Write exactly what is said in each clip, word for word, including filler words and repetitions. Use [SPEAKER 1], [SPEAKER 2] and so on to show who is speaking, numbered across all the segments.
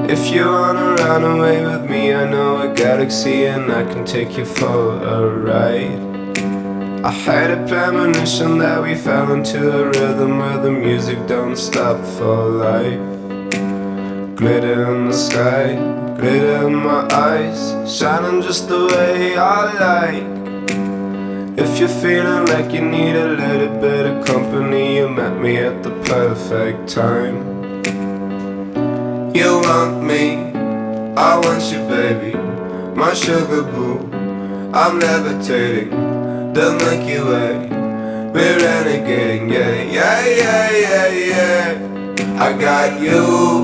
[SPEAKER 1] If you wanna run away with me, I know a galaxy and I can take you for a ride. I had a premonition that we fell into a rhythm where the music don't stop for life. Glitter in the sky, glitter in my eyes, shining just the way I like. If you're feeling like you need a little bit of company, you met me at the perfect time. You want me, I want you, baby, my sugar boo. I'm levitating, the Milky Way, we're renegading, yeah, yeah, yeah, yeah, yeah. I got you,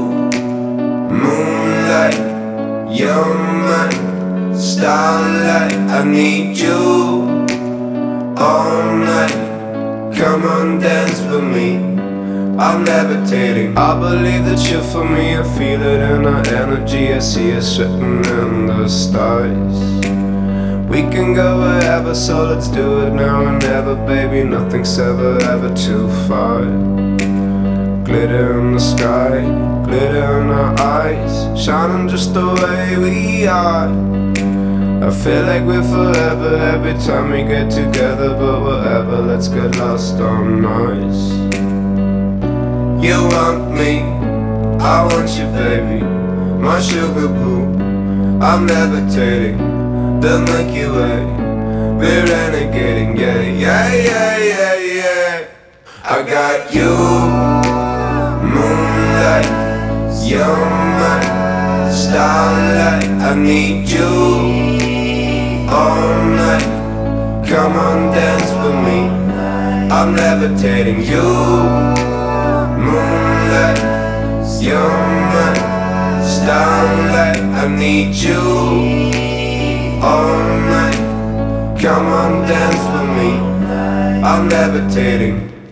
[SPEAKER 1] moonlight, you're my starlight. I need you all night, come on, dance with me. I'm levitating. I believe that you're for me. I feel it in our energy. I see it written in the stars. We can go wherever, so let's do it now and never, baby. Nothing's ever, ever too far. Glitter in the sky, glitter in our eyes, shining just the way we are. I feel like we're forever every time we get together, but whatever, let's get lost on Mars. You want me, I want you, baby, my sugar boo. I'm levitating, the Milky Way, we're renegading, yeah, yeah, yeah, yeah, yeah. I got you, moonlight, you're my starlight. I need you all night, come on, dance with me. I'm levitating, you moonlight, you're my starlight. I need you all night, come on, dance with me. I'm levitating.